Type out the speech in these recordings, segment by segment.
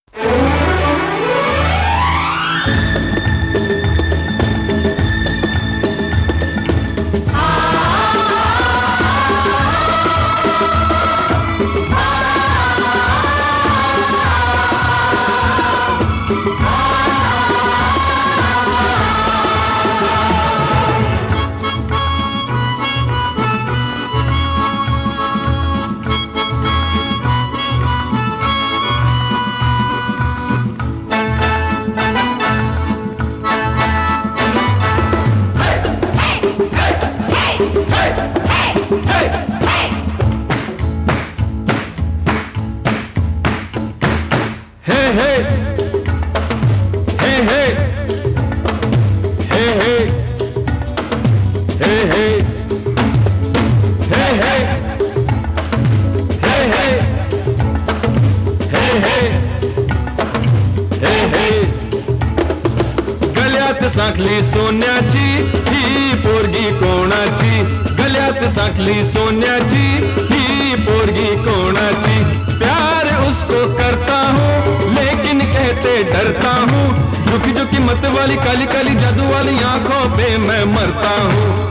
सांखली सोन्याची ही पोरगी कोणाची, गल्यात सांखली सोन्याची ही पोरगी कोणाची। प्यार उसको करता हूँ लेकिन कहते डरता हूँ, झुकी झुकी मत वाली काली काली जादू वाली आंखों पे मैं मरता हूँ।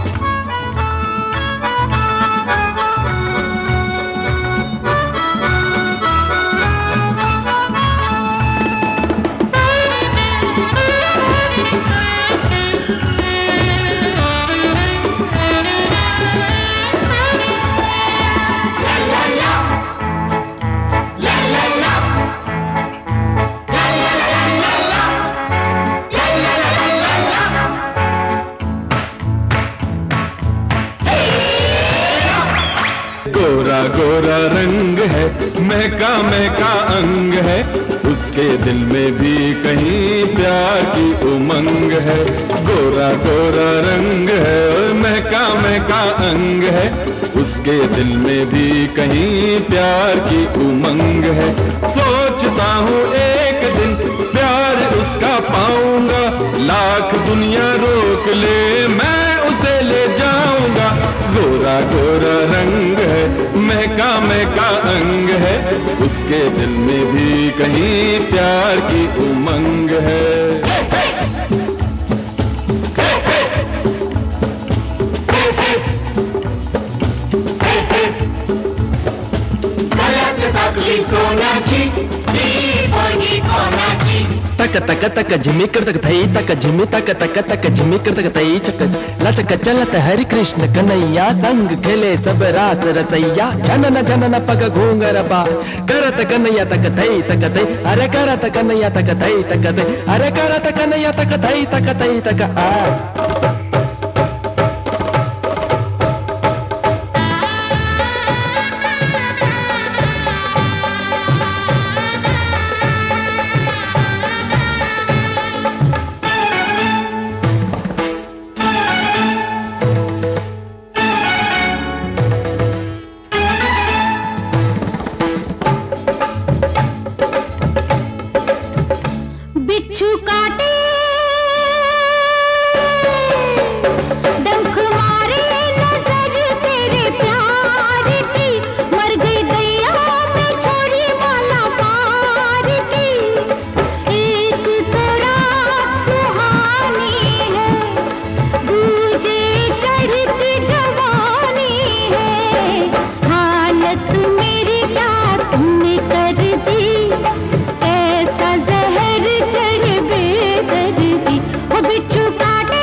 गोरा गोरा रंग है, महका महका अंग है, उसके दिल में भी कहीं प्यार की उमंग है। गोरा गोरा रंग है, महका महका अंग है, उसके दिल में भी कहीं प्यार की उमंग है। सोचता हूँ एक दिन प्यार उसका पाऊंगा, लाख दुनिया रोक ले मैं उसे ले जाऊंगा। गोरा गोरा रंग है, महका महका अंग है, उसके दिल में भी कहीं प्यार की उमंग है। तक तक तक झिमी कर तक थई तक झिमी तक तक तक झिमी कर तक थई चक लचक चलत हरि कृष्ण कन्हैया, संग खेले सब रास रसैया, जनन जनन पग घूंगर बा करत कन्हैया तक थई अरे करत कन्हैया तक थई अरे करत कन्हैया तक थई तक आ। बिच्छू काटे डंक मारे नजर तेरे प्यार की, मर गई दैया मैं छोड़ी माला पार की। एक तो रात सुहानी है, दूजे चढ़ती जवानी है, हालत मेरी क्या तुमने कर दी, ऐसा जहर चढ़ बेदर्दी। वो बिच्छू काटे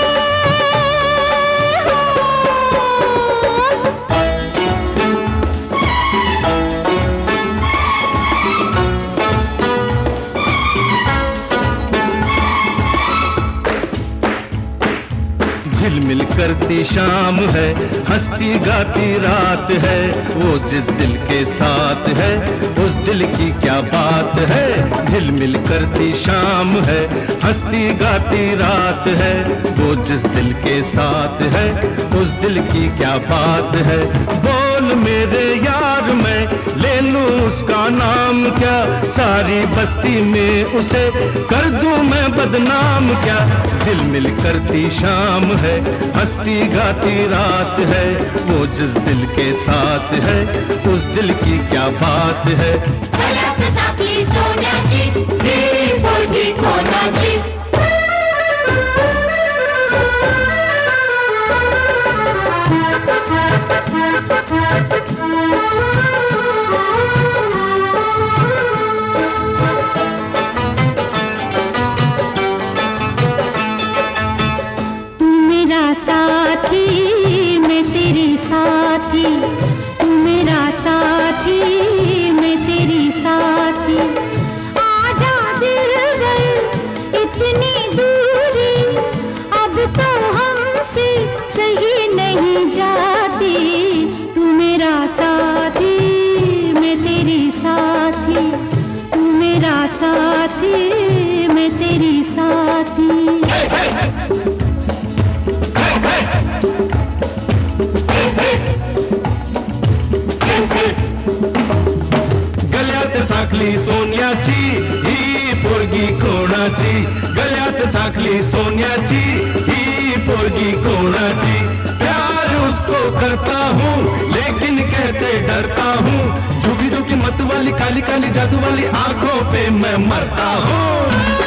झिलमिल करती शाम है, हंसती गाती रात है, वो जिस दिल के साथ है उस दिल की क्या बात है। झिलमिल करती शाम है, हंसती गाती रात है, वो जिस दिल के साथ है उस दिल की क्या बात है। बोल मेरे यार मैं ले लूं उसका नाम क्या, सारी बस्ती में उसे कर दूं मैं बदनाम क्या। झिलमिल करती शाम है, हंसती गाती रात है, वो जिस दिल के साथ है उस दिल की क्या बात है। सोन्याची साथी, मैं तेरी साथी। गल्यात साखली सोन्याची ही पोरगी कोणाची, गल्यात साखली सोन्याची ही पोरगी कोणाची। प्यार उसको करता हूँ लेकिन कहते डरता हूँ, झुकी झुकी मत वाली काली काली जादू वाली आंखों पे मैं मरता हूँ।